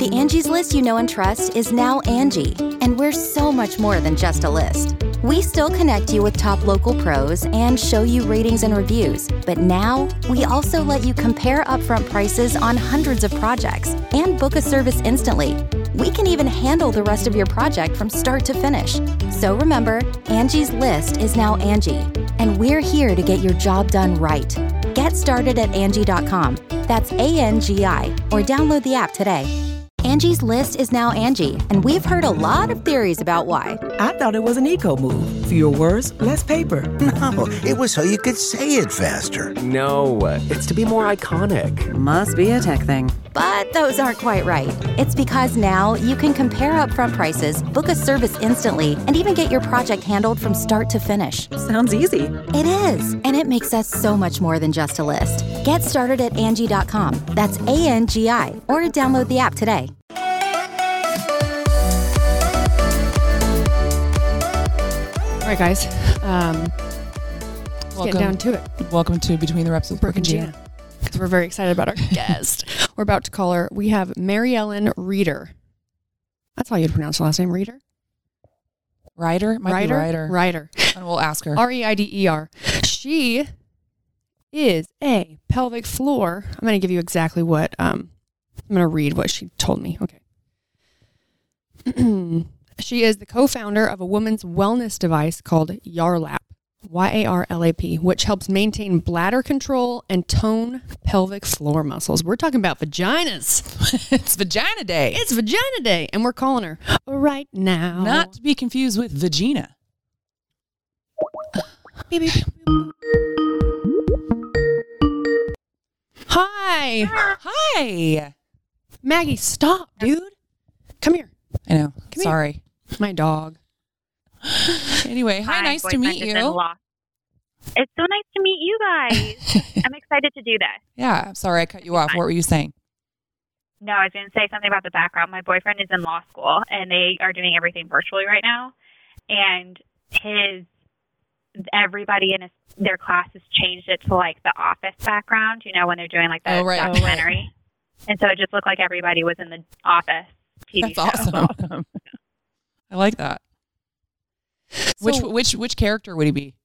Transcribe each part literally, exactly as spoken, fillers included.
The Angie's List you know and trust is now Angie, and we're so much more than just a list. We still connect you with top local pros and show you ratings and reviews, but now we also let you compare upfront prices on hundreds of projects and book a service instantly. We can even handle the rest of your project from start to finish. So remember, Angie's List is now Angie, and we're here to get your job done right. Get started at Angie dot com. That's A N G I, or download the app today. Angie's List is now Angie, and we've heard a lot of theories about why. I thought it was an eco move. Fewer words, less paper. No, it was so you could say it faster. No, it's to be more iconic. Must be a tech thing. But those aren't quite right. It's because now you can compare upfront prices, book a service instantly, and even get your project handled from start to finish. Sounds easy. It is, and it makes us so much more than just a list. Get started at Angie dot com. That's A N G I, or download the app today. All right, guys. Um, let's Welcome. get down to it. Welcome to Between the Reps with Brooke and Gina. Because we're very excited about our guest. We're about to call her. We have Mary Ellen Reeder. That's how you'd pronounce her last name, Reeder? Ryder? Might Ryder? be Ryder. Ryder. And we'll ask her. R E I D E R. She is a pelvic floor. I'm going to give you exactly what, um, I'm going to read what she told me. Okay. She is the co-founder of a women's wellness device called Yarlap, Y A R L A P, which helps maintain bladder control and tone pelvic floor muscles. We're talking about vaginas. It's Vagina Day. It's Vagina Day, and we're calling her right now. Not to be confused with Vagina. Beep, beep, beep, beep. Hi. Hi. Maggie, stop, dude. Come here. I know. Come Sorry. Here. My dog. Anyway, hi, My nice to boyfriend meet is you. in law. It's so nice to meet you guys. I'm excited to do this. Yeah, I'm sorry I cut you off. What were you saying? No, I was going to say something about the background. My boyfriend is in law school, and they are doing everything virtually right now. And his everybody in his, their class has changed it to like the Office background. You know, when they're doing like the Oh, right. documentary, Oh, right. and so it just looked like everybody was in the Office T V That's show. awesome. I like that. So, which which which character would he be?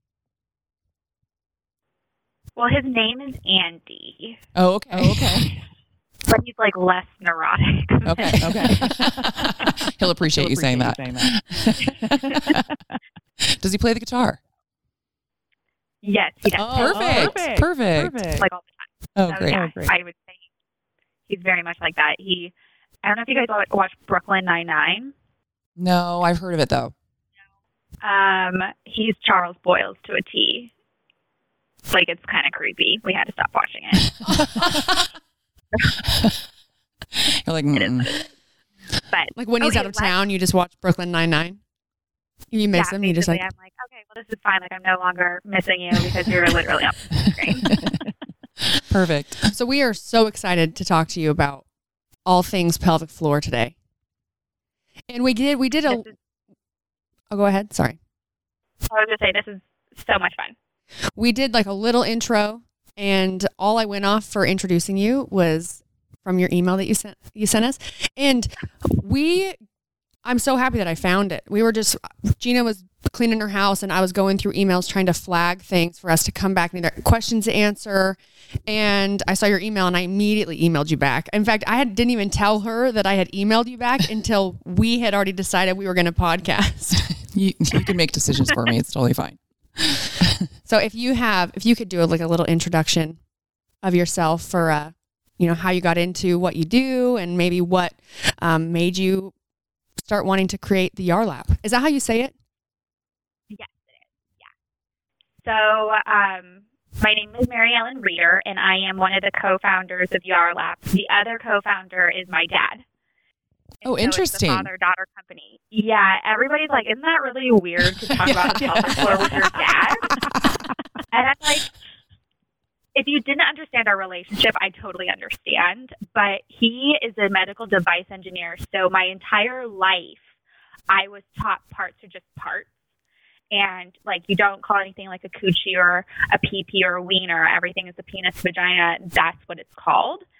Well, his name is Andy. Oh, okay. Oh, okay. But he's like less neurotic. Okay. Okay. He'll appreciate, He'll you, appreciate saying, you saying that. Does he play the guitar? Yes, he does. Oh, perfect. Perfect. Perfect. Perfect. Like all the time. Oh, so, great. Yeah, Oh, great. I would say he's very much like that. He, I don't know if you guys watch Brooklyn Nine-Nine. No, I've heard of it though. Um, he's Charles Boyles to a T. Like, it's kind of creepy. We had to stop watching it. You're like, mm. But like when he's okay, out of let's- town, you just watch Brooklyn Nine-Nine. You miss yeah, him. You just like, I'm like, okay, well, this is fine. Like, I'm no longer missing you because you're literally up on the screen. Perfect. So we are so excited to talk to you about all things pelvic floor today. And we did, we did a, This is- oh, go ahead. Sorry. I was going to say, this is so much fun. We did like a little intro, and all I went off for introducing you was from your email that you sent, you sent us. And we, I'm so happy that I found it. We were just, Gina was cleaning her house, and I was going through emails trying to flag things for us to come back and either questions to answer. And I saw your email, and I immediately emailed you back. In fact, I had, didn't even tell her that I had emailed you back until we had already decided we were going to podcast. You, you can make decisions for me. It's totally fine. So if you have, if you could do a, like a little introduction of yourself for, uh, you know, how you got into what you do and maybe what um, made you start wanting to create the Yarlap. Is that how you say it? Yes, it is. Yeah. So, um, my name is Mary Ellen Reeder, and I am one of the co-founders of Yarlap. The other co-founder is my dad. And Oh, so interesting. It's the father-daughter company. Yeah, everybody's like, isn't that really weird to talk about the pelvic floor with your dad? And I'm like, if you didn't understand our relationship, I totally understand. But he is a medical device engineer, so my entire life, I was taught parts are just parts. And, like, you don't call anything like a coochie or a pee-pee or a wiener. Everything is a penis, vagina. That's what it's called.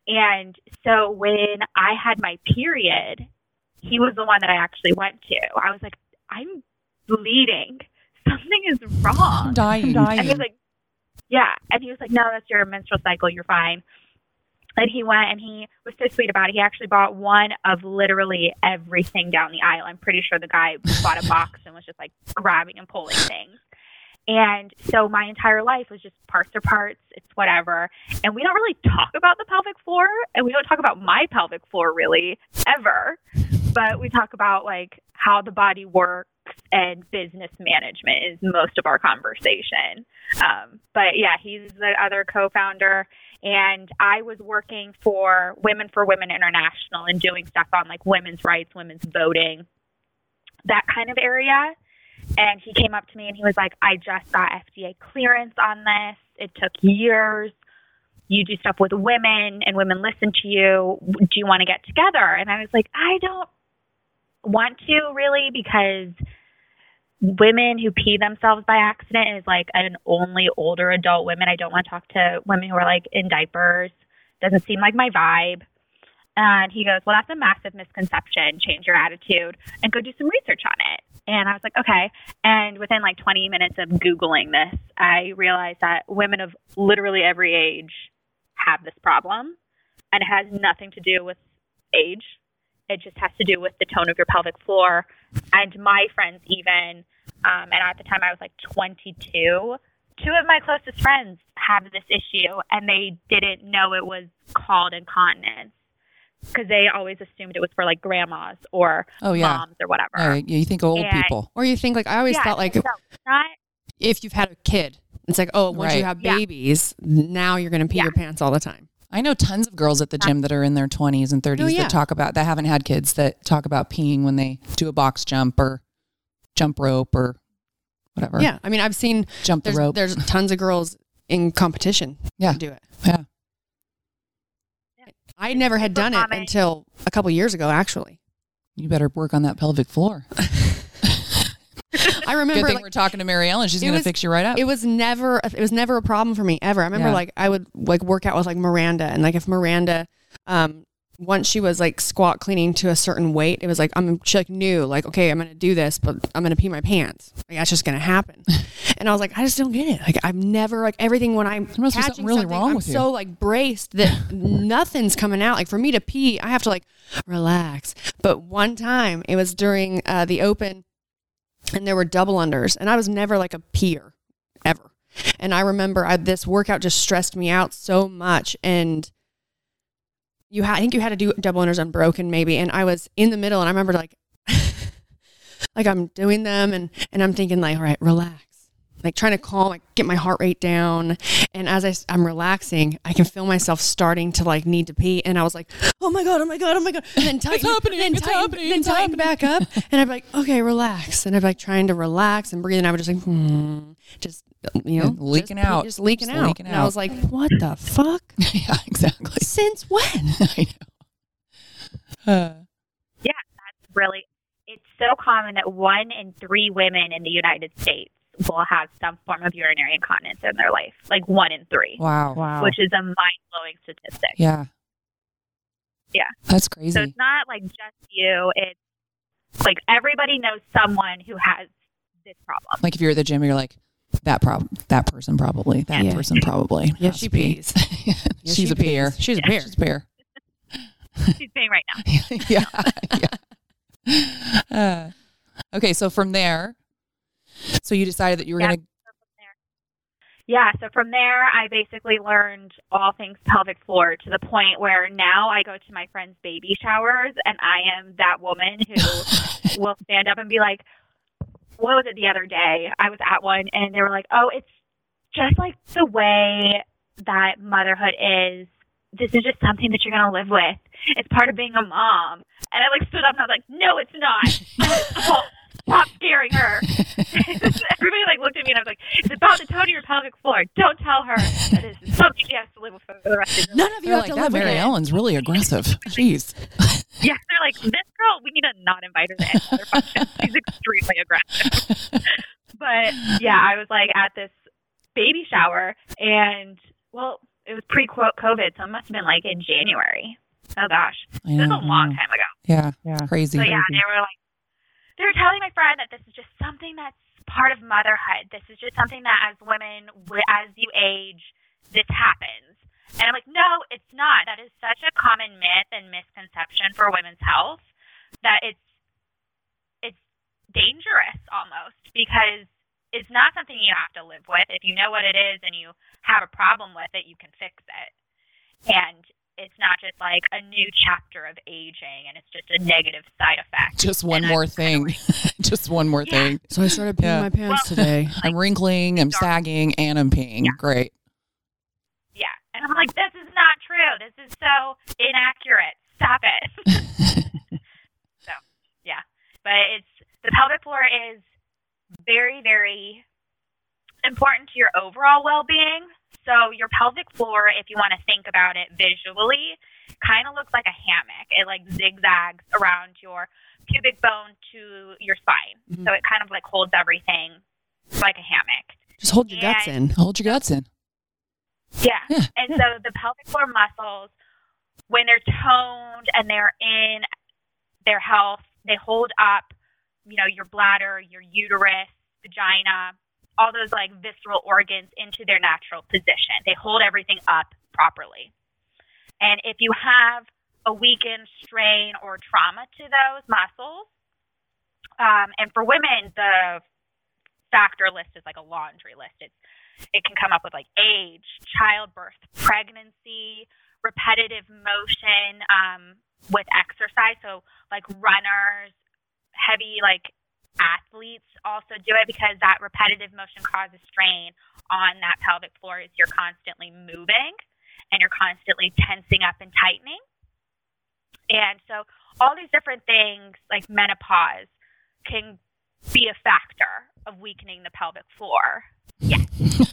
And so when I had my period, he was the one that I actually went to. I was like, I'm bleeding. Something is wrong. I'm dying. I'm dying. And he was like, yeah. And he was like, no, that's your menstrual cycle. You're fine. And he went and he was so sweet about it. He actually bought one of literally everything down the aisle. I'm pretty sure the guy bought a box and was just like grabbing and pulling things. And so my entire life was just parts are parts. It's whatever. And we don't really talk about the pelvic floor, and we don't talk about my pelvic floor really ever. But we talk about like how the body works, and business management is most of our conversation. Um, but yeah, he's the other co-founder. And I was working for Women for Women International and doing stuff on like women's rights, women's voting, that kind of area. And he came up to me and he was like, I just got F D A clearance on this. It took years. You do stuff with women and women listen to you. Do you want to get together? And I was like, I don't want to really, because women who pee themselves by accident is like an only older adult women. I don't want to talk to women who are like in diapers. Doesn't seem like my vibe. And he goes, well, that's a massive misconception. Change your attitude and go do some research on it. And I was like, okay. And within like twenty minutes of Googling this, I realized that women of literally every age have this problem. And it has nothing to do with age. It just has to do with the tone of your pelvic floor. And my friends even, um, and at the time I was like twenty-two, two of my closest friends have this issue, and they didn't know it was called incontinence because they always assumed it was for like grandmas or oh, yeah. moms or whatever. Oh, you think old and, people. Or you think like, I always yeah, thought like so not, if you've had a kid, it's like, oh, once right. you have Yeah. babies, now you're going to pee Yeah. your pants all the time. I know tons of girls at the gym that are in their twenties and thirties Oh, yeah. that talk about, that haven't had kids, that talk about peeing when they do a box jump or jump rope or whatever. Yeah. I mean, I've seen Jump the there's, rope. there's tons of girls in competition Yeah. to do it. Yeah. I never had done it common. until a couple years ago, actually. You better work on that pelvic floor. I remember Good thing like, we're talking to Mary Ellen. She's it going to was- fix you right up. it was never it was never a problem for me ever. I remember Yeah. like I would like work out with like Miranda, and like if Miranda um once she was like squat cleaning to a certain weight, it was like I'm she like knew like, okay, I'm gonna do this, but I'm gonna pee my pants. Like that's just gonna happen. And I was like, I just don't get it. Like I've never like everything when I'm must be catching something really something, wrong I'm with you. so like braced that nothing's coming out. Like for me to pee, I have to like relax. But one time it was during uh, the open, and there were double unders, and I was never like a peer ever. And I remember I, this workout just stressed me out so much. And you had, I think you had to do double unders unbroken maybe. And I was in the middle, and I remember like, like I'm doing them, and, and I'm thinking like, all right, relax. Like trying to calm, like get my heart rate down. And as I, I'm relaxing, I can feel myself starting to like need to pee. And I was like, oh my God, oh my God, oh my God. And then tighten, happening, then it's tighten, happening, then it's tighten back up. And I'd be like, okay, relax. And I'd be like trying to relax and breathe. And I would just like, hmm, just, you know, And leaking just, out. just leaking Just out. leaking And I was out. like, what the fuck? yeah, exactly. Since when? I know. Uh, really, it's so common that one in three women in the United States will have some form of urinary incontinence in their life, like one in three, wow. Wow. which is a mind-blowing statistic. Yeah. Yeah. That's crazy. So it's not like just you. It's like everybody knows someone who has this problem. Like if you're at the gym, you're like, that prob- that person probably, that Yeah. person probably. Yeah, has she to pee. pees. She's she a peer. pees. She's a peer. She's a peer. She's saying right now. yeah. yeah. Uh, okay. So from there, so you decided that you were Yeah. going to, Yeah, so from there, I basically learned all things pelvic floor to the point where now I go to my friends' baby showers, and I am that woman who will stand up and be like, what was it the other day? I was at one, and they were like, oh, it's just like the way that motherhood is. This is just something that you're going to live with. It's part of being a mom. And I like stood up and I was like, no, it's not. Stop, stop scaring her. Everybody like looked at me and I was like, it's about the tone of your pelvic floor. Don't tell her that this is something she has to live with for the rest of her life. None of you you're have like, to that live with Mary it. Ellen's really aggressive. Jeez. Yeah, they're like, this girl, we need to not invite her to any other function. She's extremely aggressive. But yeah, I was like at this baby shower, and well, it was pre-COVID, so it must have been like in January. Oh gosh, I this was know. a long time ago. Yeah, yeah, crazy. So yeah, they were like, they were telling my friend that this is just something that's part of motherhood. This is just something that as women, as you age, this happens. And I'm like, no, it's not. That is such a common myth and misconception for women's health that it's it's dangerous almost, because it's not something you have to live with. If you know what it is and you have a problem with it, you can fix it. And it's not just like a new chapter of aging and it's just a negative side effect. Just one and more I'm thing. Like, just one more yeah. thing. So I started peeing Yeah. my pants Well, today. I'm wrinkling, I'm sagging, and I'm peeing. Yeah. Great. Yeah. And I'm like, this is not true. This is so inaccurate. Stop it. So, yeah. But it's, the pelvic floor is very, very important to your overall well-being. So your pelvic floor, if you want to think about it visually, kind of looks like a hammock. It like zigzags around your pubic bone to your spine. Mm-hmm. So it kind of like holds everything like a hammock. Just hold your guts And- in. Hold your guts in. Yeah. Yeah. And so the pelvic floor muscles, when they're toned and they're in their health, they hold up, you know, your bladder, your uterus, vagina, all those like visceral organs into their natural position. They hold everything up properly. And if you have a weakened strain or trauma to those muscles, um, and for women, the factor list is like a laundry list. It's, it can come up with like age, childbirth, pregnancy, repetitive motion um, with exercise. So like runners, heavy like athletes also do it, because that repetitive motion causes strain on that pelvic floor as you're constantly moving and you're constantly tensing up and tightening. And so all these different things like menopause can be a factor of weakening the pelvic floor. Yes.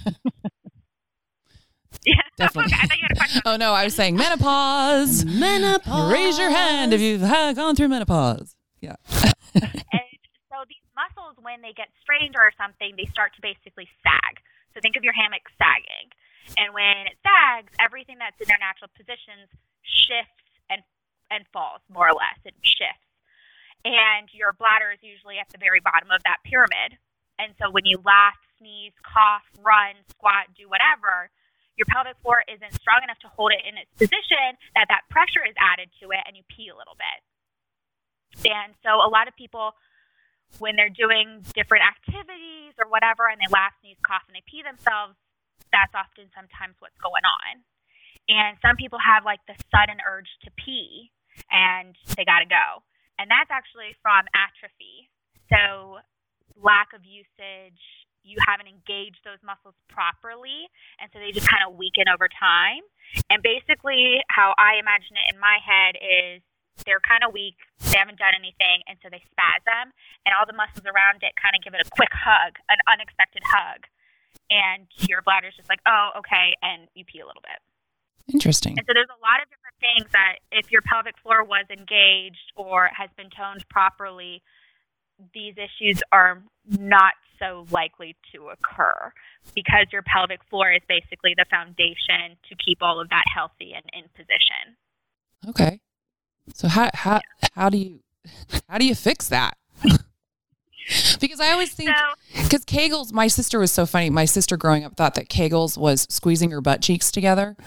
Yeah. Definitely. Okay, I thought you had a question. Oh, no, I was saying menopause. Menopause. Raise your hand if you've had, gone through menopause. Yeah. And so these muscles, when they get strained or something, they start to basically sag. So think of your hammock sagging. And when it sags, everything that's in their natural positions shifts and and falls, more or less. It shifts. And your bladder is usually at the very bottom of that pyramid. And so when you laugh, sneeze, cough, run, squat, do whatever, your pelvic floor isn't strong enough to hold it in its position, that that pressure is added to it, and you pee a little bit. And so a lot of people, when they're doing different activities or whatever, and they laugh, sneeze, cough, and they pee themselves, that's often sometimes what's going on. And some people have like the sudden urge to pee, and they got to go. And that's actually from atrophy. So lack of usage, you haven't engaged those muscles properly, and so they just kind of weaken over time. And basically how I imagine it in my head is they're kind of weak, they haven't done anything, and so they spasm, and all the muscles around it kind of give it a quick hug, an unexpected hug. And your bladder's just like, oh, okay, and you pee a little bit. Interesting. And so there's a lot of different things that if your pelvic floor was engaged or has been toned properly, these issues are not so likely to occur, because your pelvic floor is basically the foundation to keep all of that healthy and in position. Okay. So how how how do you how do you fix that? Because I always think, because so, Kegels, my sister was so funny. My sister growing up thought that Kegels was squeezing her butt cheeks together.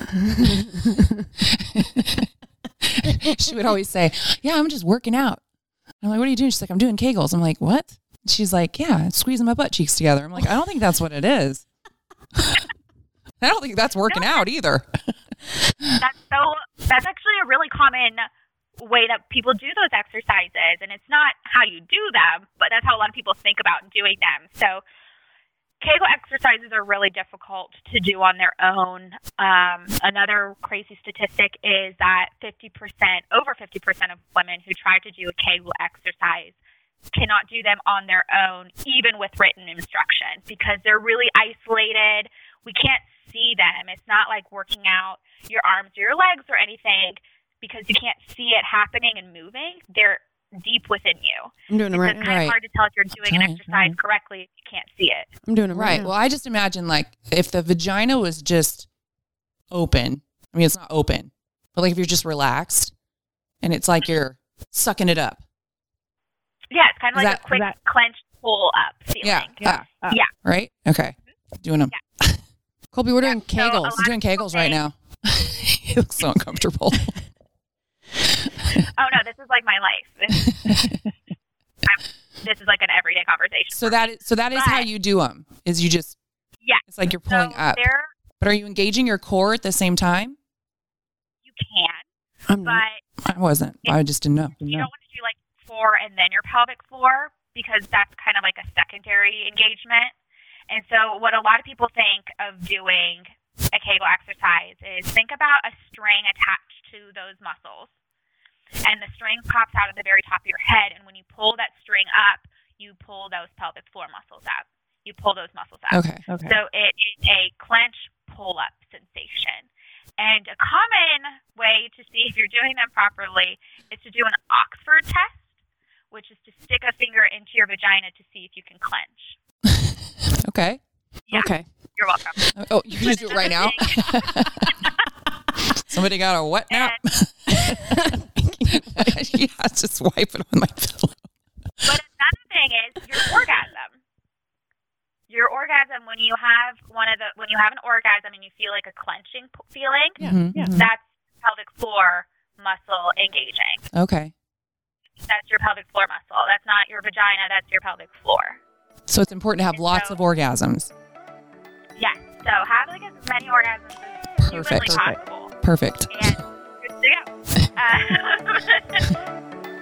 She would always say, yeah, I'm just working out. I'm like, what are you doing? She's like, I'm doing Kegels. I'm like, what? She's like, yeah, squeezing my butt cheeks together. I'm like, I don't think that's what it is. I don't think that's working no, out either. That's so, that's actually a really common way that people do those exercises, and it's not how you do them, but that's how a lot of people think about doing them. So Kegel exercises are really difficult to do on their own. Um, another crazy statistic is that fifty percent, over fifty percent of women who try to do a Kegel exercise cannot do them on their own, even with written instruction, because they're really isolated. We can't see them. It's not like working out your arms or your legs or anything, because you can't see it happening and moving. They're deep within you. I'm doing it right now. It's kind right. of hard to tell if you're doing Trying, an exercise trying. correctly if you can't see it. I'm doing it right, Right. now. Well, I just imagine like if the vagina was just open, I mean, it's not open, but like if you're just relaxed and it's like you're sucking it up. Yeah, it's kind of Is like that- a quick that- clenched pull up feeling. Yeah. Yeah. Ah, Yeah. right? Okay. Doing them. Colby, we're doing Yeah, so a Kegels. lot I'm doing of people Kegels right think- now. He looks so uncomfortable. Oh no, this is like my life. This, I'm, this is like an everyday conversation. So for that me. is, so that is how But- you do them, is you just, Yeah. it's like you're pulling so up. There, But are you engaging your core at the same time? you can, I'm not. but I wasn't. I just didn't know. you don't want to do like floor and then your pelvic floor because that's kind of like a secondary engagement. And so what a lot of people think of doing a Kegel exercise is think about a string attached to those muscles. And the string pops out at the very top of your head. And when you pull that string up, you pull those pelvic floor muscles up. You pull those muscles up. Okay. Okay. So it is a clench pull-up sensation. And a common way to see if you're doing them properly is to do an Oxford test, which is to stick a finger into your vagina to see if you can clench. Okay. Yeah, Okay. you're welcome. Oh, you can just do it right now? Somebody got a what now? Yeah, just wipe it on my pillow. But another thing is your orgasm. Your orgasm when you have one of the when you have an orgasm and you feel like a clenching p- feeling, Mhm, yeah. mhm. that's pelvic floor muscle engaging. Okay. That's your pelvic floor muscle. That's not your vagina. That's your pelvic floor. So it's important to have lots So- of orgasms. Yes. So have like as many orgasms as Perfect. humanly possible. Perfect. And good to go. Uh,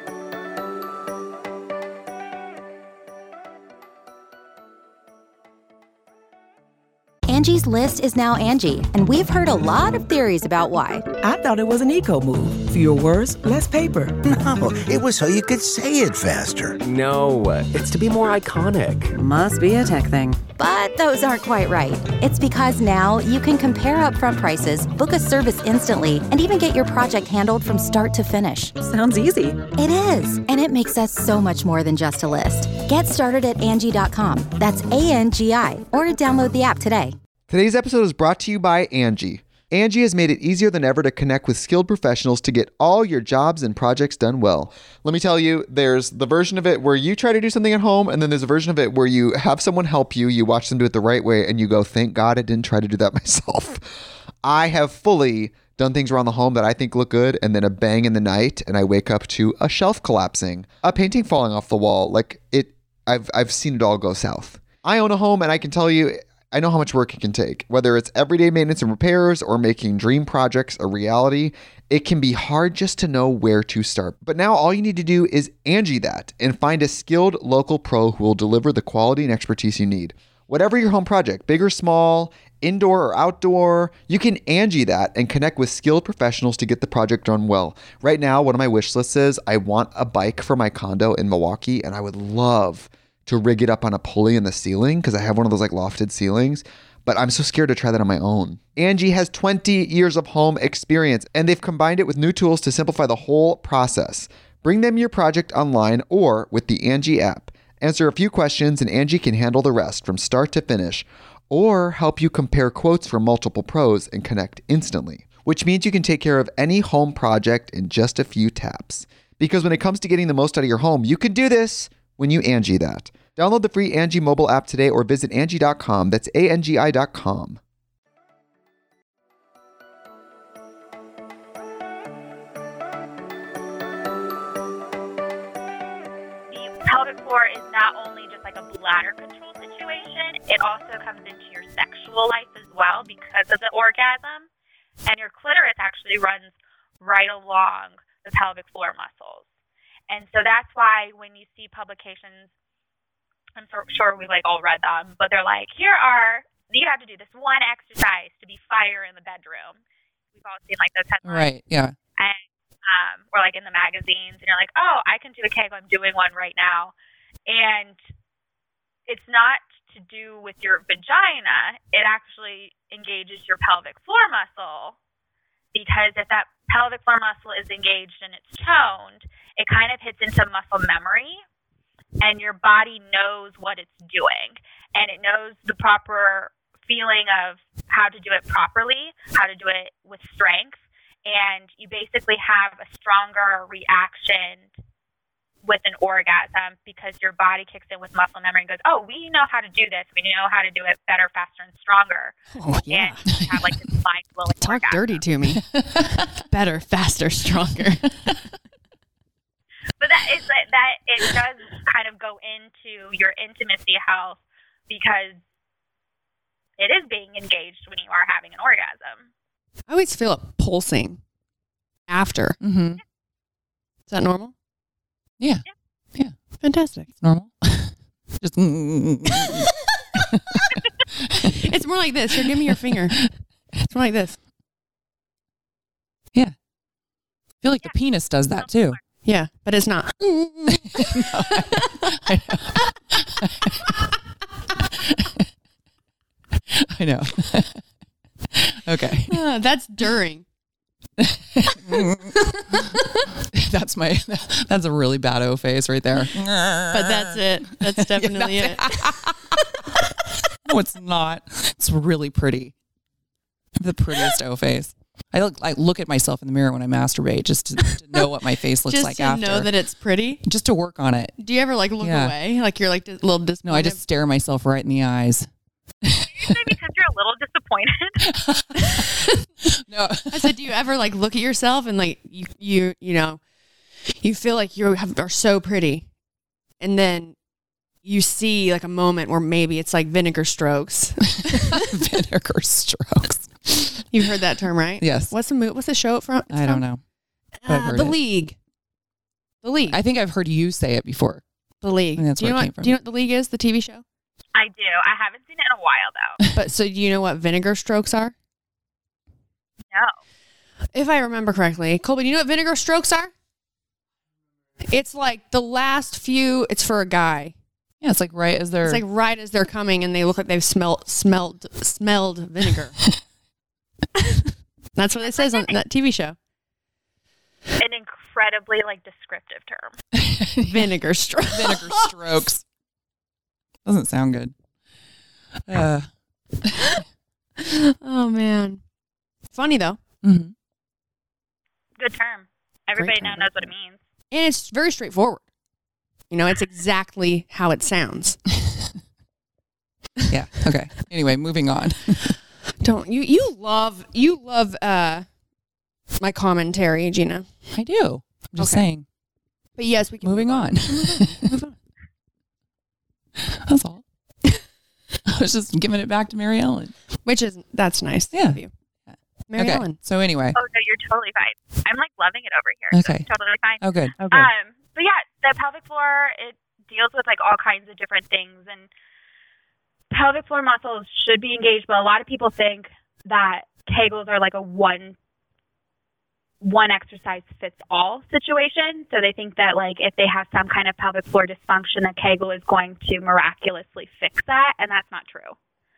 Angie's List is now Angie, and we've heard a lot of theories about why. I thought it was an eco move. Fewer words, less paper. No, it was so you could say it faster. No, it's to be more iconic. Must be a tech thing. But those aren't quite right. It's because now you can compare upfront prices, book a service instantly, and even get your project handled from start to finish. Sounds easy. It is, and it makes us so much more than just a list. Get started at Angie dot com. That's A N G I, or download the app today. Today's episode is brought to you by Angie. Angie has made it easier than ever to connect with skilled professionals to get all your jobs and projects done well. Let me tell you, there's the version of it where you try to do something at home, and then there's a version of it where you have someone help you, you watch them do it the right way, and you go, thank God I didn't try to do that myself. I have fully done things around the home that I think look good, and then a bang in the night, and I wake up to a shelf collapsing, a painting falling off the wall. Like it, I've I've seen it all go south. I own a home, and I can tell you, I know how much work it can take. Whether it's everyday maintenance and repairs or making dream projects a reality, it can be hard just to know where to start. But now all you need to do is Angie that and find a skilled local pro who will deliver the quality and expertise you need. Whatever your home project, big or small, indoor or outdoor, you can Angie that and connect with skilled professionals to get the project done well. Right now, one of my wish lists is I want a bike for my condo in Milwaukee, and I would love to rig it up on a pulley in the ceiling because I have one of those like lofted ceilings, but I'm so scared to try that on my own. Angie has twenty years of home experience, and they've combined it with new tools to simplify the whole process. Bring them your project online or with the Angie app. Answer a few questions and Angie can handle the rest from start to finish, or help you compare quotes from multiple pros and connect instantly, which means you can take care of any home project in just a few taps. Because when it comes to getting the most out of your home, you can do this when you Angie that. Download the free Angie mobile app today or visit Angie dot com. That's A N G I dot com. the pelvic floor is not only just like a bladder control situation, it also comes into your sexual life as well because of the orgasm. And your clitoris actually runs right along the pelvic floor muscles. And so that's why when you see publications, I'm so sure we like all read them, but they're like, here are, you have to do this one exercise to be fire in the bedroom. We've all seen like those headlines. Right. Yeah. And, um, or like in the magazines, and you're like, oh, I can do a Kegel. I'm doing one right now. And it's not to do with your vagina. It actually engages your pelvic floor muscle, because if that pelvic floor muscle is engaged and it's toned, it kind of hits into muscle memory, and your body knows what it's doing, and it knows the proper feeling of how to do it properly, how to do it with strength, and you basically have a stronger reaction with an orgasm because your body kicks in with muscle memory and goes, oh, we know how to do this. We know how to do it better, faster, and stronger. Oh, yeah. And you have like this mind-blowing Talk orgasm. dirty to me. Better, faster, stronger. But that is that it does kind of go into your intimacy health because it is being engaged when you are having an orgasm. I always feel it pulsing after. Mm-hmm. Is that normal? Yeah. Yeah. Fantastic. It's normal. Just. It's more like this. Here, give me your finger. It's more like this. Yeah. I feel like the penis does that too. Yeah, but it's not. No, I, I know. I know. Okay. Uh, that's during. That's my. That's a really bad O face right there. But that's it. That's definitely Yeah, that's it. No, it's not. It's really pretty. The prettiest O face. I look. I look at myself in the mirror when I masturbate just to, to know what my face looks just like to after. know that it's pretty. Just to work on it. Do you ever like look Yeah. away? Like you're like a little disappointed? No, I just stare myself right in the eyes. Usually because you're a little disappointed. No. I said, do you ever like look at yourself and like you you you know you feel like you have, are so pretty, and then you see like a moment where maybe it's like vinegar strokes. Vinegar strokes. You've heard that term, right? Yes. What's the mo- What's the show from? I don't know. But I've Uh, heard the it. League. The League. I think I've heard you say it before. the League. I think that's do you where know it came what, from. Do you know what The League is? The T V show. I do. I haven't seen it in a while though. But so do you know what vinegar strokes are? No. If I remember correctly, Colby, do you know what vinegar strokes are? It's like the last few. It's for a guy. Yeah, it's like right as they're. It's like right as they're coming, and they look like they've smelled smelled smelled vinegar. That's what it says on that T V show. An incredibly like descriptive term. Vinegar strokes. Vinegar strokes. Doesn't sound good. Uh, Oh man, funny though, mhm. Good term. Everybody term. now knows what it means. and it's very straightforward. You know, it's exactly how it sounds. Yeah. Okay. Anyway, moving on. Don't you? You love you love uh my commentary, Gina. I do. I'm just Okay. saying. But yes, we can Moving move on. Move on. That's all. I was just giving it back to Mary Ellen. Which is that's nice. Yeah. Of you. Mary Okay. Ellen. So anyway. Oh no, you're totally fine. I'm like loving it over here. So Okay. it's totally fine. Oh, good. Okay. Um, but yeah, the pelvic floor, it deals with like all kinds of different things, and pelvic floor muscles should be engaged, but a lot of people think that Kegels are like a one one exercise fits all situation. So they think that like if they have some kind of pelvic floor dysfunction, a Kegel is going to miraculously fix that, and that's not true.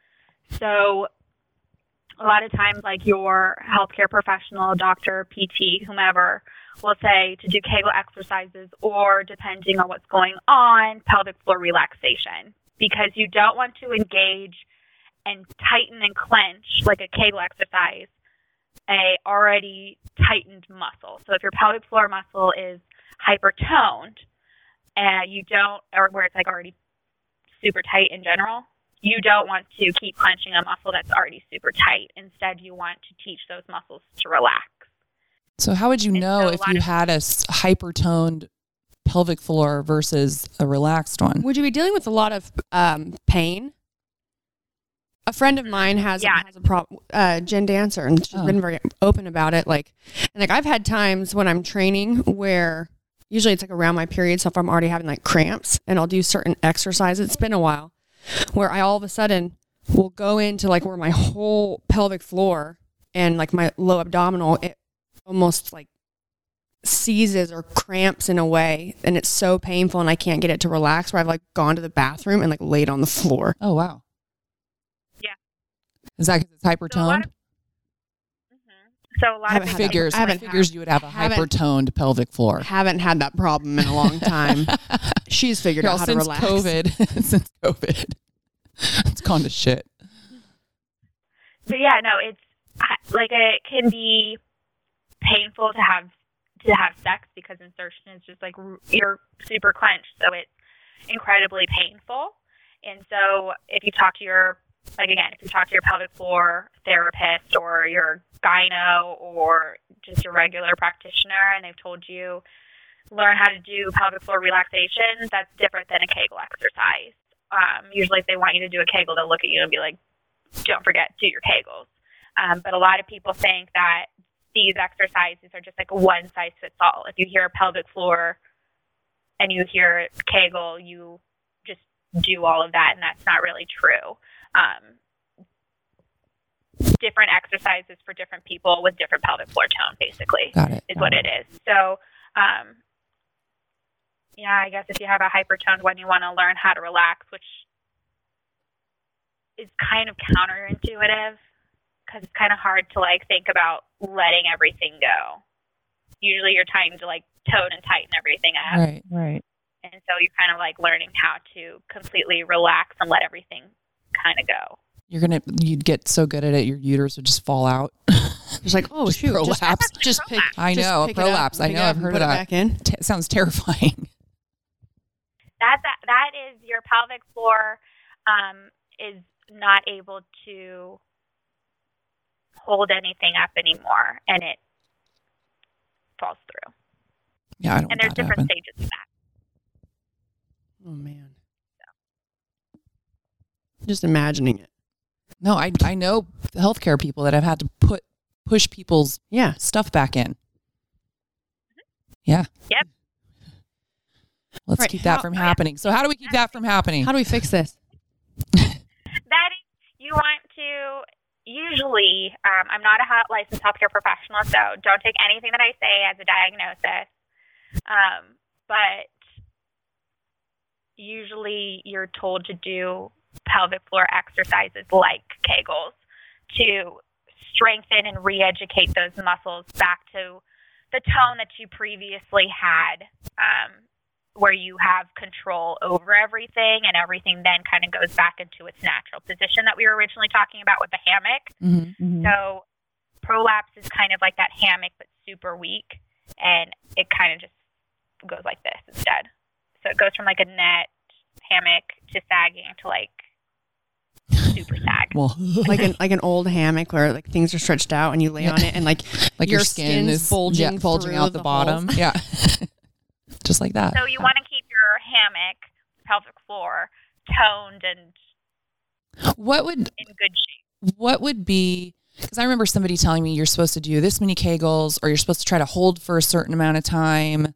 So a lot of times like your healthcare professional, doctor, P T, whomever, will say to do Kegel exercises or, depending on what's going on, pelvic floor relaxation, because you don't want to engage and tighten and clench like a Kegel exercise a already tightened muscle. So if your pelvic floor muscle is hypertoned and you don't, or where it's like already super tight in general, you don't want to keep clenching a muscle that's already super tight. Instead, you want to teach those muscles to relax. So how would you And know so a if lot you of- had a s- hypertoned pelvic floor versus a relaxed one? Would you be dealing with a lot of um, pain? A friend of mine has Yeah. has a problem, uh, Jen Dancer, and she's Oh. been very open about it. Like, and like I've had times when I'm training where usually it's like around my period, so if I'm already having like cramps, and I'll do certain exercises. It's been a while where I all of a sudden will go into like where my whole pelvic floor and like my low abdominal, it almost like seizes or cramps in a way, and it's so painful, and I can't get it to relax. Where I've like gone to the bathroom and like laid on the floor. Oh, wow. Yeah. Is that because it's So a lot hypertoned? of- So a lot I haven't of had people- that- Figures, I haven't figures had- you would have a haven't- hypertoned pelvic floor. Haven't had that problem in a long time. She's figured Y'all, out how to since relax. COVID, since COVID, it's gone to shit. so yeah, no, it's like it can be painful to have to have sex because insertion is just like you're super clenched, so it's incredibly painful. And so if you talk to your like again, if you talk to your pelvic floor therapist or your gyno or just a regular practitioner, and they've told you learn how to do pelvic floor relaxation, that's different than a Kegel exercise. Um, usually if they want you to do a Kegel, they'll look at you and be like, don't forget, do your Kegels. Um, but a lot of people think that these exercises are just like a one size fits all. If you hear pelvic floor and you hear Kegel, you just do all of that, and that's not really true. Um, different exercises for different people with different pelvic floor tone, basically, Got it. is Got what it. it is. So, um, yeah, I guess if you have a hypertoned one, you want to learn how to relax, which is kind of counterintuitive because it's kind of hard to like think about letting everything go. Usually you're trying to like tone and tighten everything up. Right, right. And so you're kind of like learning how to completely relax and let everything kind of go. You're going to, you'd get so good at it, your uterus would just fall out. It's like, oh, Just shoot. prolapse. Just, just pick, I just know, a pick it up, prolapse. I pick know, it up I've and heard put of it that. back in. T- sounds terrifying. That, that, that is your pelvic floor um, is not able to hold anything up anymore, and it falls through. Yeah, I don't And want there's that to different happen. stages of that. Oh, man. Just imagining it. No, I I know healthcare people that have had to put push people's Yeah. stuff back in. Yeah. Yep. Let's Right, keep that how- from happening. So how do we keep that from happening? How do we fix this? That is, you want to usually, um, I'm not a hot licensed healthcare professional, so don't take anything that I say as a diagnosis. Um, but usually you're told to do pelvic floor exercises like Kegels to strengthen and re-educate those muscles back to the tone that you previously had, um, where you have control over everything and everything then kind of goes back into its natural position that we were originally talking about with the hammock. Mm-hmm, mm-hmm. So prolapse is kind of like that hammock but super weak, and it kind of just goes like this instead. So it goes from like a net hammock to sagging to like super sag. Well, Like an like an old hammock where like things are stretched out and you lay on it and like, like your your skin skin's is bulging yeah, bulging through out the, the bottom. holes. Yeah. Just like that. So you want to keep your hammock, pelvic floor, toned and What would in good shape. what would be, because I remember somebody telling me you're supposed to do this many Kegels or you're supposed to try to hold for a certain amount of time.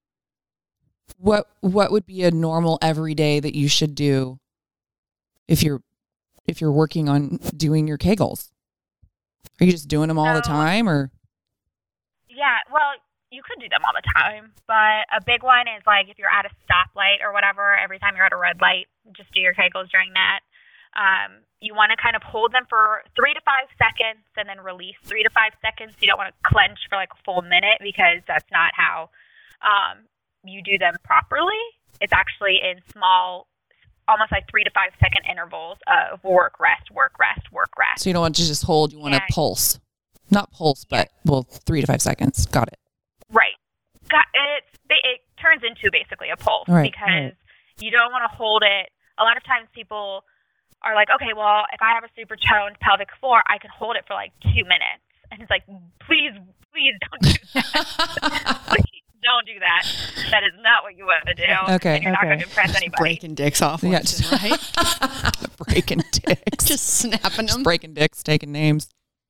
What what would be a normal everyday that you should do if you're if you're working on doing your Kegels? Are you just doing them all the So- time, or? Yeah, well, you could do them all the time, but a big one is like if you're at a stoplight or whatever, every time you're at a red light, just do your Kegels during that. Um, you want to kind of hold them for three to five seconds and then release three to five seconds. You don't want to clench for like a full minute because that's not how um, you do them properly. It's actually in small, almost like three to five second intervals of work, rest, work, rest, work, rest. So you don't want to just hold, you want to Yeah. pulse. Not pulse, but, well, three to five seconds. Got it. Right. Got, it's, it turns into basically a pulse Right, because right. you don't want to hold it. A lot of times people are like, okay, well, if I have a super toned pelvic floor, I can hold it for like two minutes. And it's like, please, please don't do that. Please don't do that. That is not what you want to do. Okay, And you're not okay. going to impress anybody. breaking dicks off. Yeah, left just- and right. breaking dicks. Just snapping Just them. breaking dicks, taking names.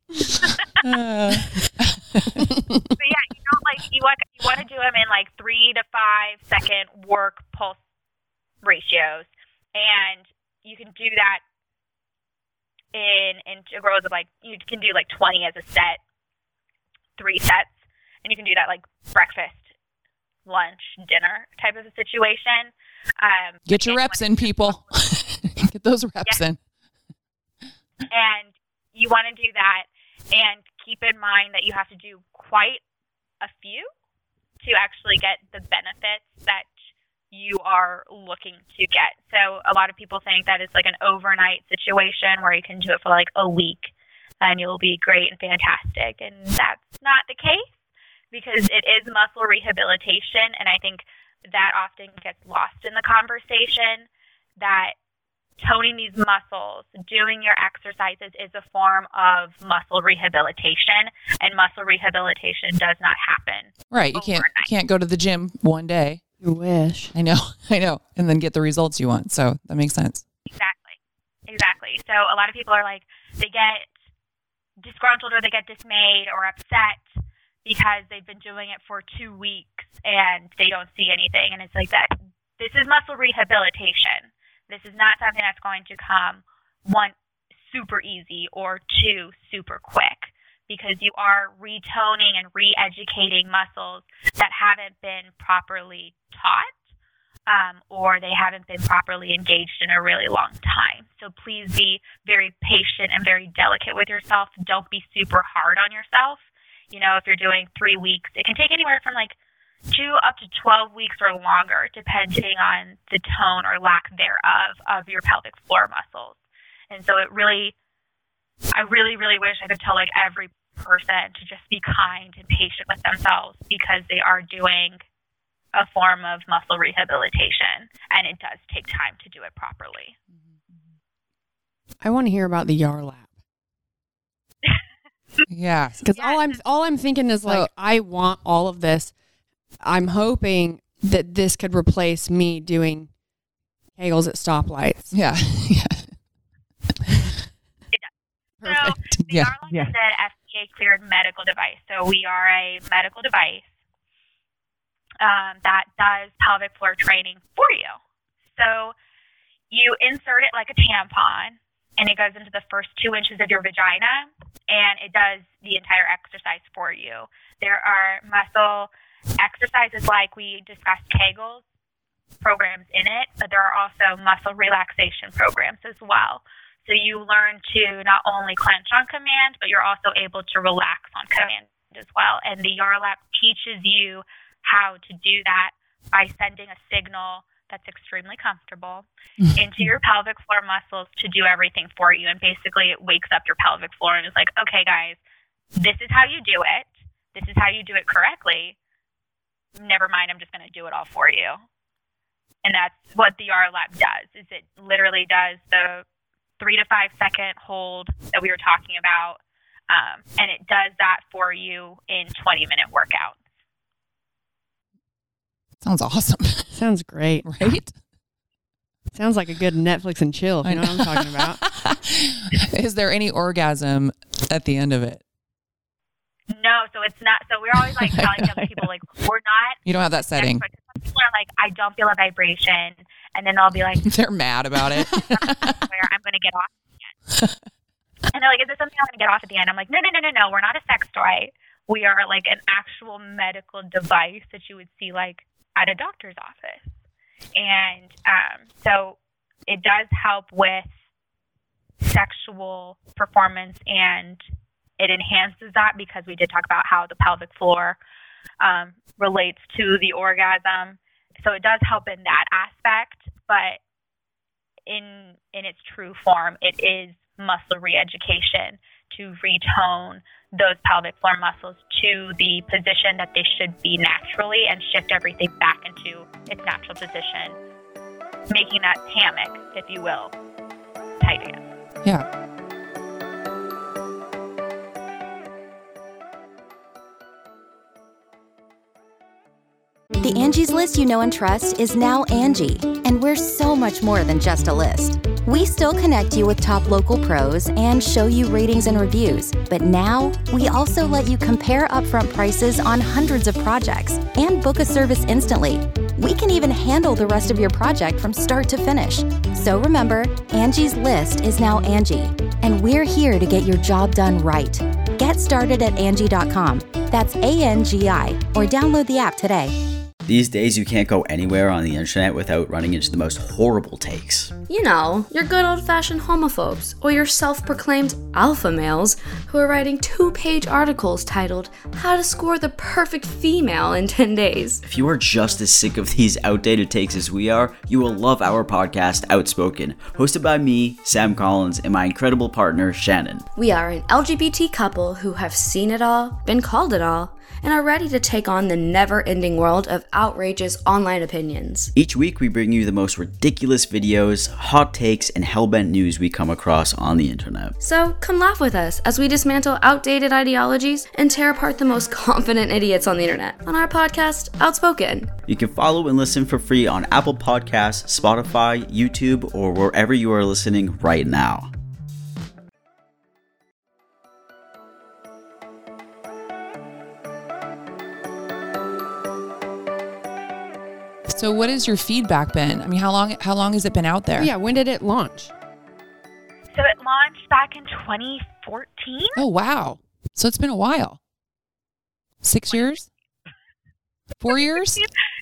Uh, So yeah, you don't like you want you want to do them in like three to five second work pulse ratios, and you can do that in integrals of like you can do like twenty as a set, three sets, and you can do that like breakfast, lunch, dinner type of a situation. Um, Get your and reps when- in, people. Get those reps Yeah. in. and you want to do that, and keep in mind that you have to do quite a few to actually get the benefits that you are looking to get. So a lot of people think that it's like an overnight situation where you can do it for like a week. then you'll be great and fantastic. And that's not the case, because it is muscle rehabilitation. And I think that often gets lost in the conversation, that toning these muscles, doing your exercises is a form of muscle rehabilitation, and muscle rehabilitation does not happen. Right. You can't, you can't go to the gym one day. You wish. I know, I know. And then get the results you want. So that makes sense. Exactly. Exactly. So a lot of people are like, they get disgruntled or they get dismayed or upset because they've been doing it for two weeks and they don't see anything. And it's like that. This is muscle rehabilitation. This is not something that's going to come, one, super easy, or two, super quick, because you are retoning and re-educating muscles that haven't been properly taught, um, or they haven't been properly engaged in a really long time. So please be very patient and very delicate with yourself. Don't be super hard on yourself. You know, if you're doing three weeks, it can take anywhere from like two up to twelve weeks or longer, depending on the tone or lack thereof of your pelvic floor muscles. And so it really, I really, really wish I could tell like every person to just be kind and patient with themselves, because they are doing a form of muscle rehabilitation, and it does take time to do it properly. I want to hear about the Yarlap. Yeah. Because all I'm all I'm thinking is like, I want all of this. I'm hoping that this could replace me doing Kegels at stoplights. Yeah. Yeah. It does. Perfect. So the Yeah. Yarlap Yeah. is an F D A cleared medical device. So we are a medical device um, that does pelvic floor training for you. So you insert it like a tampon, and it goes into the first two inches of your vagina, and it does the entire exercise for you. There are muscle exercises like we discussed Kegels programs in it, but there are also muscle relaxation programs as well. So you learn to not only clench on command, but you're also able to relax on command as well. And the Yarlap teaches you how to do that by sending a signal that's extremely comfortable into your pelvic floor muscles to do everything for you. And basically it wakes up your pelvic floor and is like, okay, guys, this is how you do it. This is how you do it correctly. Never mind, I'm just going to do it all for you. And that's what the Yarlap does, is it literally does the three to five second hold that we were talking about. Um, and it does that for you in twenty minute workouts. Sounds awesome. Sounds great. Right? Sounds like a good Netflix and chill, if you know. know what I'm talking about. Is there any orgasm at the end of it? No, so it's not. So we're always like telling other people, like, we're not. You don't have that setting. Some people are like, I don't feel a vibration. And then they'll be like, they're mad about it. where I'm going to get off at the end. And they're like, is this something I'm going to get off at the end? I'm like, no, no, no, no, no. We're not a sex toy. We are like an actual medical device that you would see like at a doctor's office. And um, so it does help with sexual performance, and it enhances that, because we did talk about how the pelvic floor um, relates to the orgasm. So it does help in that aspect, but in in its true form, it is muscle re-education to retone those pelvic floor muscles to the position that they should be naturally, and shift everything back into its natural position, making that hammock, if you will, tight again. Yeah. The Angie's List you know and trust is now Angie, and we're so much more than just a list. We still connect you with top local pros and show you ratings and reviews, but now we also let you compare upfront prices on hundreds of projects and book a service instantly. We can even handle the rest of your project from start to finish. So remember, Angie's List is now Angie, and we're here to get your job done right. Get started at Angie dot com. That's A N G I, or download the app today. These days, you can't go anywhere on the internet without running into the most horrible takes. You know, your good old-fashioned homophobes, or your self-proclaimed alpha males who are writing two-page articles titled, How to Score the Perfect Female in ten days. If you are just as sick of these outdated takes as we are, you will love our podcast, Outspoken, hosted by me, Sam Collins, and my incredible partner, Shannon. We are an L G B T couple who have seen it all, been called it all, and are ready to take on the never-ending world of outrageous online opinions. Each week, we bring you the most ridiculous videos, hot takes, and hellbent news we come across on the internet. So come laugh with us as we dismantle outdated ideologies and tear apart the most confident idiots on the internet on our podcast, Outspoken. You can follow and listen for free on Apple Podcasts, Spotify, YouTube, or wherever you are listening right now. So what has your feedback been? I mean, how long how long has it been out there? Yeah, when did it launch? So it launched back in twenty fourteen. Oh, wow. So it's been a while. Six years? Four years?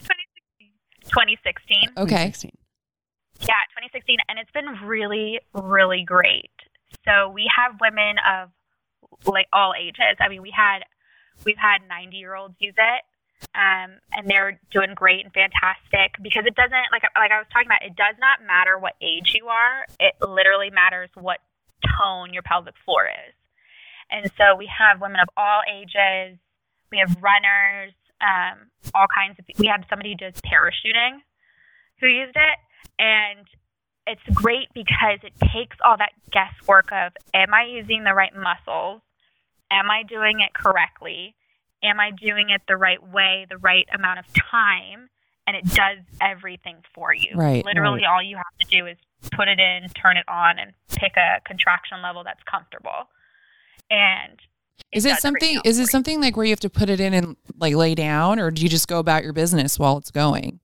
twenty sixteen. Okay. Yeah, twenty sixteen. And it's been really, really great. So we have women of like all ages. I mean, we had, we've had ninety year olds use it. Um, and they're doing great and fantastic because it doesn't, like like I was talking about, it does not matter what age you are. It literally matters what tone your pelvic floor is. And so we have women of all ages. We have runners, um, all kinds of, we have somebody who does parachuting who used it. And it's great because it takes all that guesswork of, am I using the right muscles? Am I doing it correctly? Am I doing it the right way, the right amount of time? And it does everything for you. Right. Literally, right. all you have to do is put it in, turn it on, and pick a contraction level that's comfortable. And it is it something? Is it something like where you have to put it in and like lay down, or do you just go about your business while it's going?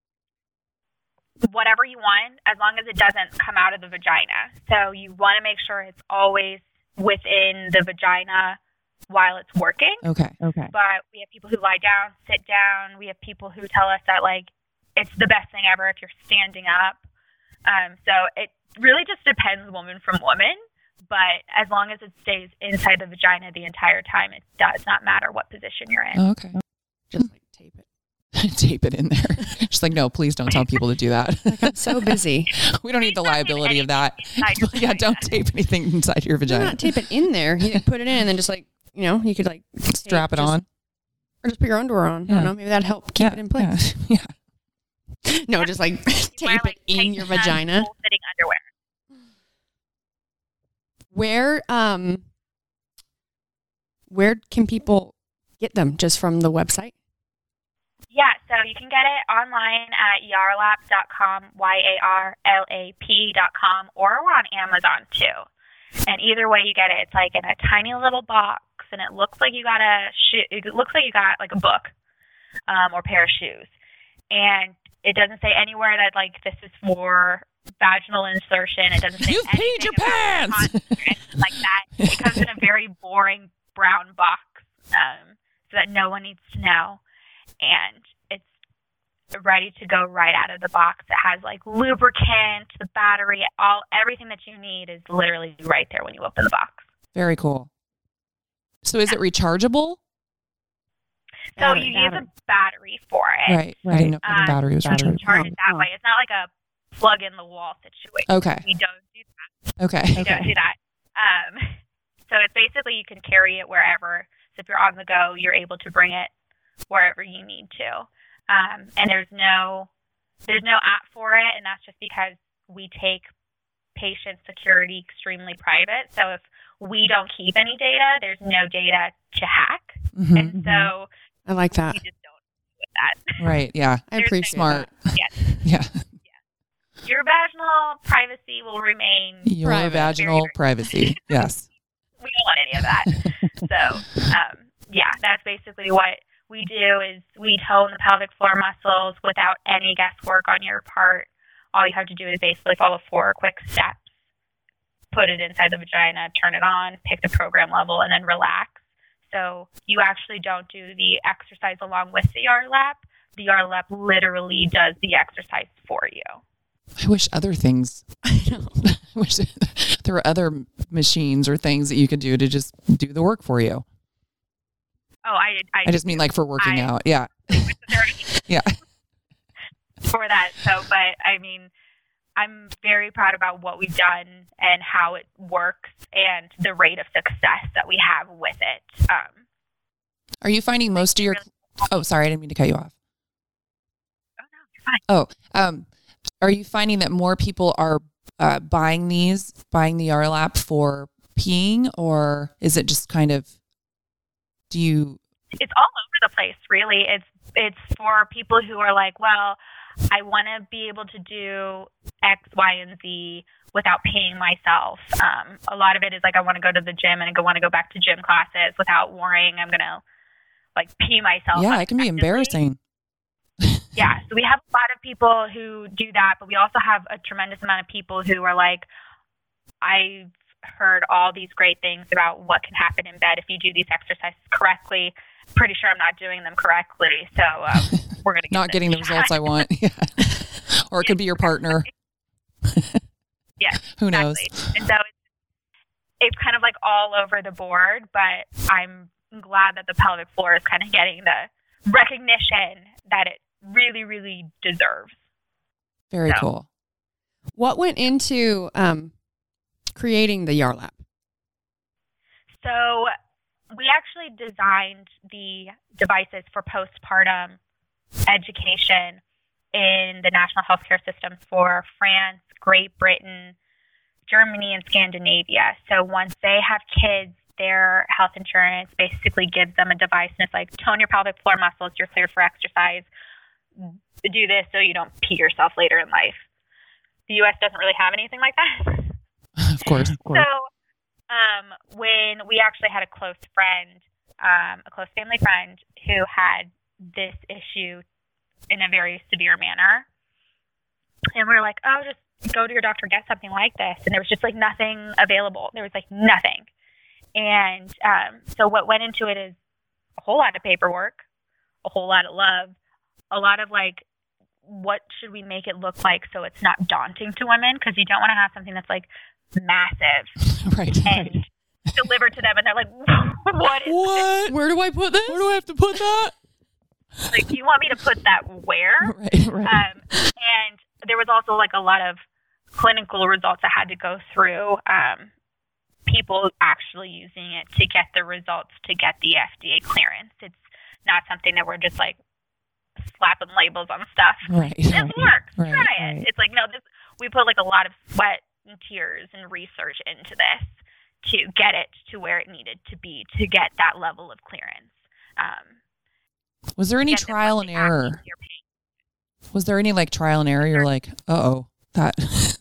Whatever you want, as long as it doesn't come out of the vagina. So you want to make sure it's always within the vagina while it's working. Okay. Okay. But we have people who lie down, sit down. We have people who tell us that like it's the best thing ever if you're standing up. Um, so it really just depends woman from woman. But as long as it stays inside the vagina the entire time, it does not matter what position you're in. Oh, okay. Just like tape it. Tape it in there. Just like, no, please don't tell people to do that. Like, I'm so busy. We don't need the liability of that. Yeah, don't tape anything inside your vagina. Not tape it in there. You put it in and then just like, you know, you could like strap it just, on. Or just put your underwear on. Yeah. I don't know. Maybe that'd help keep yeah, it in place. Yeah. yeah. No, just like tape wear, like, it in your vagina. Full-fitting underwear. Where um where can people get them? Just from the website? Yeah, so you can get it online at yarlap dot com, Y A R L A P dot com, or we're on Amazon too. And either way you get it, it's like in a tiny little box, and it looks like you got a shoe. It looks like you got like a book um, or a pair of shoes, and it doesn't say anywhere that like this is for vaginal insertion. It doesn't say you've peed your pants like that. It comes in a very boring brown box, um, so that no one needs to know. And it's ready to go right out of the box. It has like lubricant, the battery, all everything that you need is literally right there when you open the box. Very cool. So is it rechargeable? So Battery, you battery. use a battery for it. Right. I didn't know if the Um, battery was so you rechargeable. charge it that way. It's not like a plug in the wall situation. Okay. We don't do that. Okay. We don't do that. Um, so it's basically you can carry it wherever. So if you're on the go, you're able to bring it wherever you need to. Um, and there's no there's no app for it, and that's just because we take patient security extremely private. So if we don't keep any data, there's no data to hack. Mm-hmm. And so I like that. we just don't do with that. Right. Yeah. I There's appreciate no- Smart. Yes. Yeah. Your vaginal privacy will remain. Your Private. vaginal Very- privacy. Yes. We don't want any of that. So, um, yeah, that's basically what we do is we tone the pelvic floor muscles without any guesswork on your part. All you have to do is basically follow four quick steps. Put it inside the vagina, turn it on, pick the program level, and then relax. So you actually don't do the exercise along with the yarlap, the Yarlap literally does the exercise for you. I wish other things. I know. I wish there were other machines or things that you could do to just do the work for you. Oh, I I, I just mean like for working I, out. Yeah. Yeah. For that. So, but I mean, I'm very proud about what we've done and how it works and the rate of success that we have with it. Um, Are you finding most of your? Oh, sorry, I didn't mean to cut you off. Oh no, you're fine. Oh, um, are you finding that more people are uh, buying these, buying the Yarlap for peeing, or is it just kind of? Do you? It's all over the place, really. It's it's for people who are like, well, I want to be able to do X, Y, and Z without paying myself. Um, a lot of it is like I want to go to the gym and I want to go back to gym classes without worrying I'm going to like pee myself. Yeah, it can be embarrassing. Yeah, so we have a lot of people who do that, but we also have a tremendous amount of people who are like, I've heard all these great things about what can happen in bed if you do these exercises correctly. Pretty sure I'm not doing them correctly, so um, we're going to not getting the results I want. Yeah. Or it could be your partner. Yeah, who knows? Exactly. And so it's, it's kind of like all over the board, but I'm glad that the pelvic floor is kind of getting the recognition that it really, really deserves. Very so. cool. What went into um, creating the Yarlap? So we actually designed the devices for postpartum education in the national healthcare systems for France, Great Britain, Germany, and Scandinavia. So once they have kids, their health insurance basically gives them a device, and it's like, tone your pelvic floor muscles, you're clear for exercise. Do this so you don't pee yourself later in life. The U S doesn't really have anything like that. Of course, of course. So um, when we actually had a close friend, um, a close family friend who had this issue in a very severe manner, and we were like, oh, just go to your doctor, get something like this. And there was just like nothing available. There was like nothing. And um, so what went into it is a whole lot of paperwork, a whole lot of love, a lot of like, what should we make it look like so it's not daunting to women? Because you don't want to have something that's like massive right, and right. delivered to them, and they're like, what is what? this? Where do I put this? Where do I have to put that? Like, you want me to put that where? Right, right. Um, and there was also like a lot of clinical results I had to go through. Um, people actually using it to get the results to get the F D A clearance. It's not something that we're just like slapping labels on stuff. Right. This right, works. right, Try it. right. It's like, no, this. We put like a lot of sweat and tears and research into this to get it to where it needed to be to get that level of clearance. Um, Was there any trial and error? Was there any like trial and error? You're like, uh oh, that.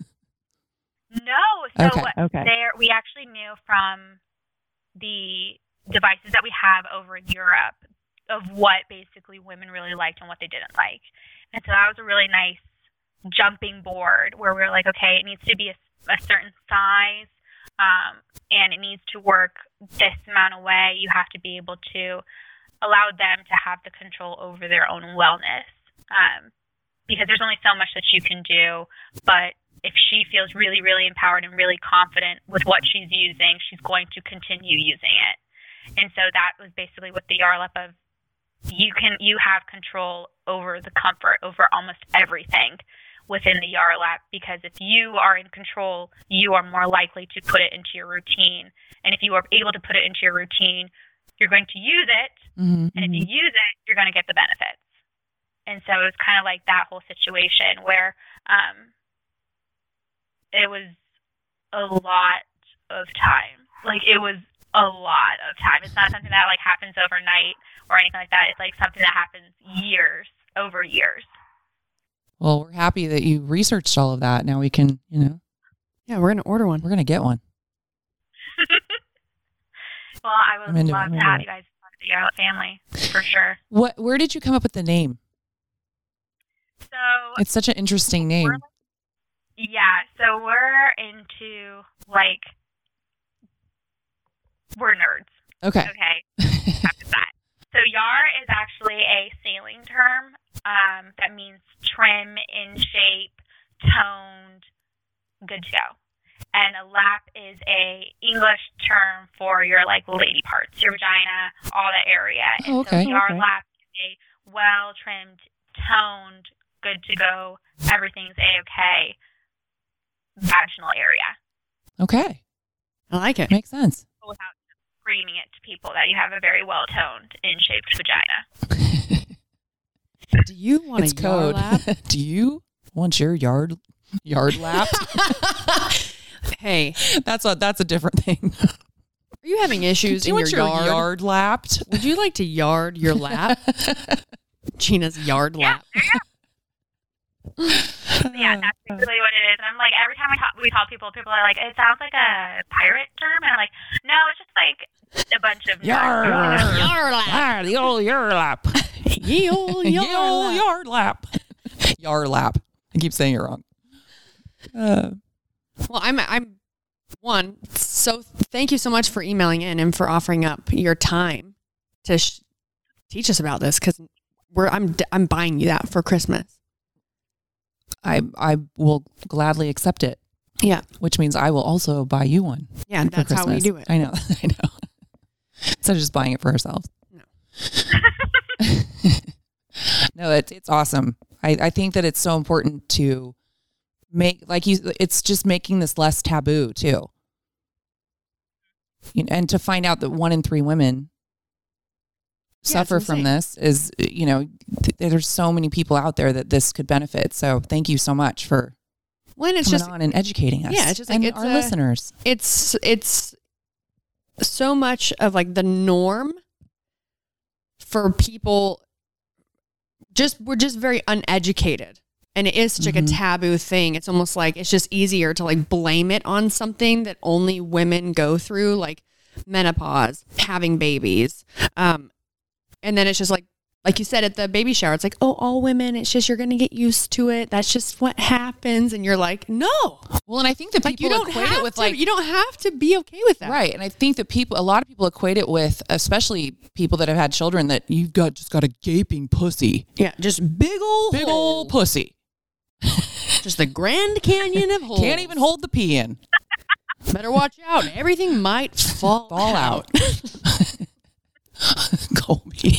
No. So Okay, okay. there, we actually knew from the devices that we have over in Europe of what basically women really liked and what they didn't like. And so that was a really nice jumping board where we were like, okay, it needs to be a, a certain size, um, and it needs to work this amount of way. You have to be able to allow them to have the control over their own wellness, um, because there's only so much that you can do. But if she feels really, really empowered and really confident with what she's using, she's going to continue using it. And so that was basically what the Yarlap of, you can, you have control over the comfort, over almost everything within the Yarlap, because if you are in control, you are more likely to put it into your routine. And if you are able to put it into your routine, you're going to use it. Mm-hmm, and if you use it, you're going to get the benefits. And so it was kind of like that whole situation where um, it was a lot of time. Like, it was a lot of time. It's not something that like happens overnight or anything like that. It's like something that happens years, over years. Well, we're happy that you researched all of that. Now we can, you know. Yeah, we're going to order one. We're going to get one. Well, I would into love it, to have you guys part of the Yarlap family, for sure. What? Where did you come up with the name? So It's such an interesting name. We're, yeah, so we're into, like, we're nerds. Okay. Okay. After that. So yar is actually a sailing term Um, that means trim, in shape, toned, good to go. And a lap is a English term for your like lady parts, your vagina, all that area. And Oh, okay, so your okay. lap is a well trimmed, toned, good to go, everything's a-okay vaginal area. Okay. I like it. Makes sense. Without screaming it to people that you have a very well toned, in shaped vagina. Do you want It's a yard code. lap? Do you want your yard yard lapped? Hey, that's a that's a different thing. are you having issues Do you in want your, your yard? yard lapped? Would you like to yard your lap? Gina's yard lap. Yeah, that's basically what it is. And I'm like, every time I talk, we tell people, people are like, it sounds like a pirate term. And I'm like, no, it's just like a bunch of Yard, Yard lap. Ah, the old yard lap. Ye ol' Ye yard old lap. yard lap. Yard lap. I keep saying it wrong. Uh, Well, I'm I'm one. So thank you so much for emailing in and for offering up your time to sh- teach us about this, because we're I'm d- I'm buying you that for Christmas. I I will gladly accept it. Yeah, which means I will also buy you one. Yeah, for that's how we Christmas. do it. I know. I know. Instead of just buying it for ourselves. No. No, it's it's awesome. I, I think that it's so important to make, like you, it's just making this less taboo too. You know, and to find out that one in three women Yeah, suffer it's from insane. this is, you know, th- there's so many people out there that this could benefit. So thank you so much for When it's coming just on and educating us. yeah, it's just like and it's our a- listeners. It's it's so much of like the norm for people. Just we're just very uneducated, and it is such like Mhm. a taboo thing. It's almost like it's just easier to like blame it on something that only women go through, like menopause, having babies, um, and then it's just like like you said at the baby shower, it's like, oh, all women, it's just you're gonna get used to it. That's just what happens, and you're like, no. Well, and I think that Like, people you don't equate have it with to, like you don't have to be okay with that, right. And I think that people, a lot of people equate it with, especially people that have had children, that you've got just got a gaping pussy, Yeah, just big old big hole. old pussy, just the Grand Canyon of holes. can't even hold the pee in, Better watch out. Everything might fall fall out. Colby.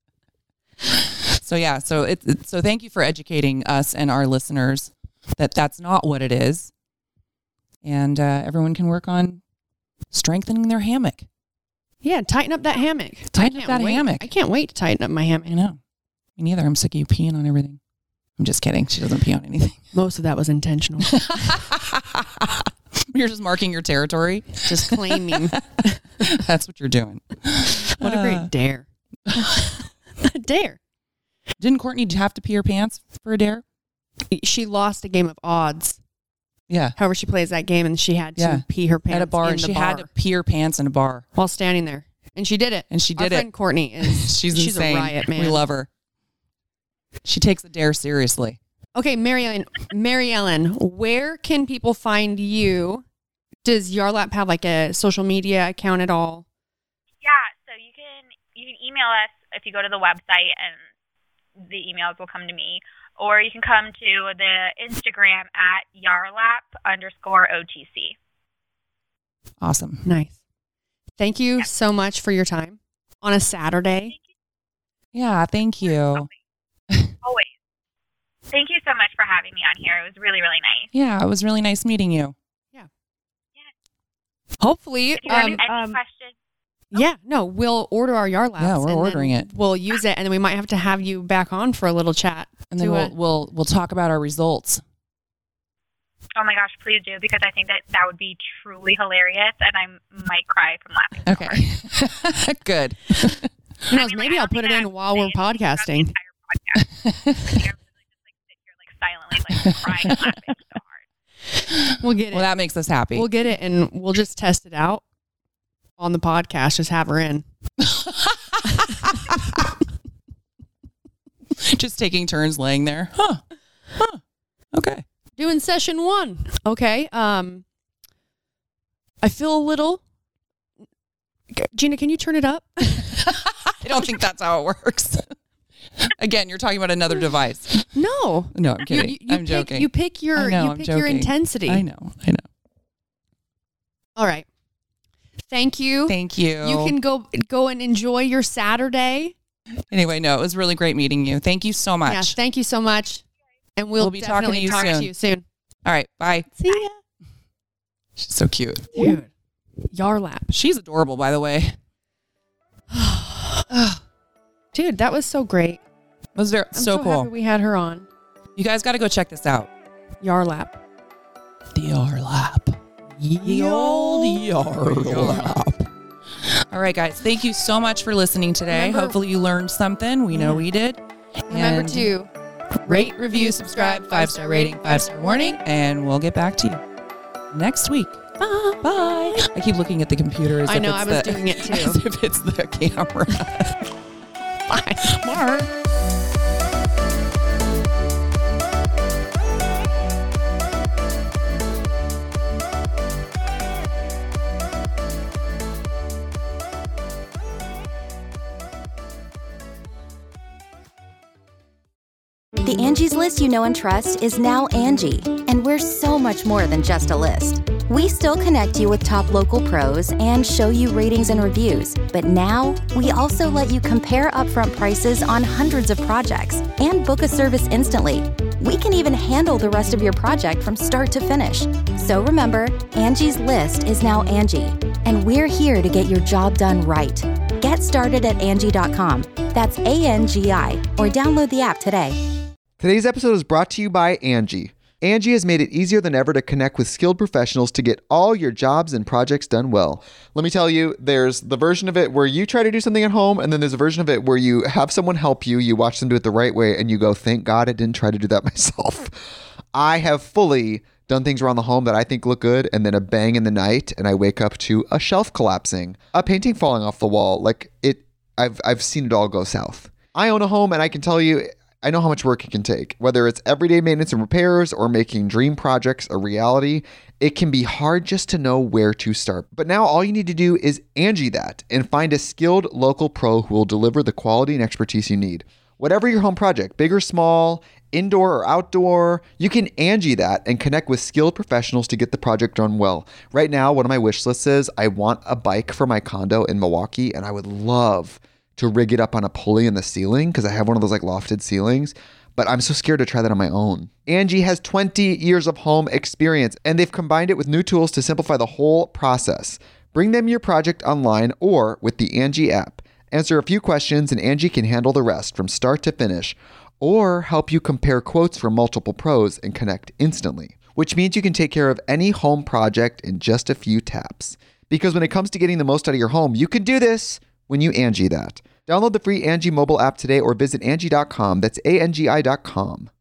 So yeah, so it, it- so thank you for educating us and our listeners that that's not what it is, and uh, everyone can work on strengthening their hammock. Yeah, tighten up that hammock. Tighten I up can't that wait. hammock. I can't wait to tighten up my hammock. I know. Me neither. I'm sick of you peeing on everything. I'm just kidding. She doesn't pee on anything. Most of that was intentional. You're just marking your territory. Just claiming. That's what you're doing. What a Uh, great dare. A dare. Didn't Courtney have to pee her pants for a dare? She lost a game of odds. Yeah. However, she plays that game, and she had to Yeah. pee her pants At a bar, in and the she bar had to pee her pants in a bar. while standing there, and she did it. And she Our did it. friend Courtney is She's, she's insane. a riot, man. We love her. She takes the dare seriously. Okay, Mary Ellen, Mary Ellen, where can people find you? Does Yarlap have like a social media account at all? Yeah, so you can you can email us if you go to the website, and the emails will come to me, or you can come to the Instagram at yarlap underscore OTC. Awesome. Nice. Thank you so much for your time on a Saturday. Yeah, thank you. Always. Thank you so much for having me on here. It was really, really nice. Yeah, it was really nice meeting you. Hopefully, If you have um, any um, questions, yeah, no, we'll order our Yarlaps. Yeah, we're and ordering then it. We'll use it, and then we might have to have you back on for a little chat. And then to we'll, it. we'll we'll talk about our results. oh my gosh, please do, because I think that that would be truly hilarious, and I might cry from laughing. Okay. Good. Who knows? Maybe I'll put it in while we're podcasting. Silently, like crying and laughing so hard. We'll get it. Well, that makes us happy. We'll get it, and we'll just test it out on the podcast. Just have her in. Just taking turns laying there. Huh. Huh. Okay. Doing session one. Okay. Um, I feel a little. Gina, can you turn it up? I don't think that's how it works. Again, you're talking about another device. No. No, I'm kidding. You, you I'm pick, joking. You pick your, I know, you I'm pick your joking. intensity. I know. I know. All right. Thank you. Thank you. You can go go and enjoy your Saturday. Anyway, no, it was really great meeting you. Thank you so much. Yes, thank you so much. And we'll, We'll be talking definitely to you talk soon. to you soon. All right. Bye. See ya. She's so cute. Dude. Yarlap. She's adorable, by the way. Dude, that was so great. It was very I'm so, so cool. happy we had her on. You guys got to go check this out. Yarlap. The Yarlap. The old Yarlap. All right, guys. Thank you so much for listening today. Remember- Hopefully you learned something. We know Yeah. we did. Remember And to rate, review, subscribe, five-star rating, five-star warning, and we'll get back to you next week. Bye. Bye. I keep looking at the computer as I if know, it's I was the, doing it too. as if it's the camera. Bye. Mark. The Angie's List you know and trust is now Angie, and we're so much more than just a list. We still connect you with top local pros and show you ratings and reviews, but now we also let you compare upfront prices on hundreds of projects and book a service instantly. We can even handle the rest of your project from start to finish. So remember, Angie's List is now Angie, and we're here to get your job done right. Get started at Angie dot com. That's A N G I, or download the app today. Today's episode is brought to you by Angie. Angie has made it easier than ever to connect with skilled professionals to get all your jobs and projects done well. Let me tell you, there's the version of it where you try to do something at home, and then there's a version of it where you have someone help you, you watch them do it the right way, and you go, thank God I didn't try to do that myself. I have fully done things around the home that I think look good, and then a bang in the night, and I wake up to a shelf collapsing, a painting falling off the wall. Like it, I've I've seen it all go south. I own a home, and I can tell you, I know how much work it can take. Whether it's everyday maintenance and repairs or making dream projects a reality, it can be hard just to know where to start. But now all you need to do is Angie that and find a skilled local pro who will deliver the quality and expertise you need. Whatever your home project, big or small, indoor or outdoor, you can Angie that and connect with skilled professionals to get the project done well. Right now, one of my wish lists is I want a bike for my condo in Milwaukee, and I would love to rig it up on a pulley in the ceiling because I have one of those like lofted ceilings, but I'm so scared to try that on my own. Angie has twenty years of home experience, and they've combined it with new tools to simplify the whole process. Bring them your project online or with the Angie app. Answer a few questions and Angie can handle the rest from start to finish, or help you compare quotes from multiple pros and connect instantly, which means you can take care of any home project in just a few taps. Because when it comes to getting the most out of your home, you can do this when you Angie that. Download the free Angie mobile app today or visit Angie dot com. That's A N G I dot com.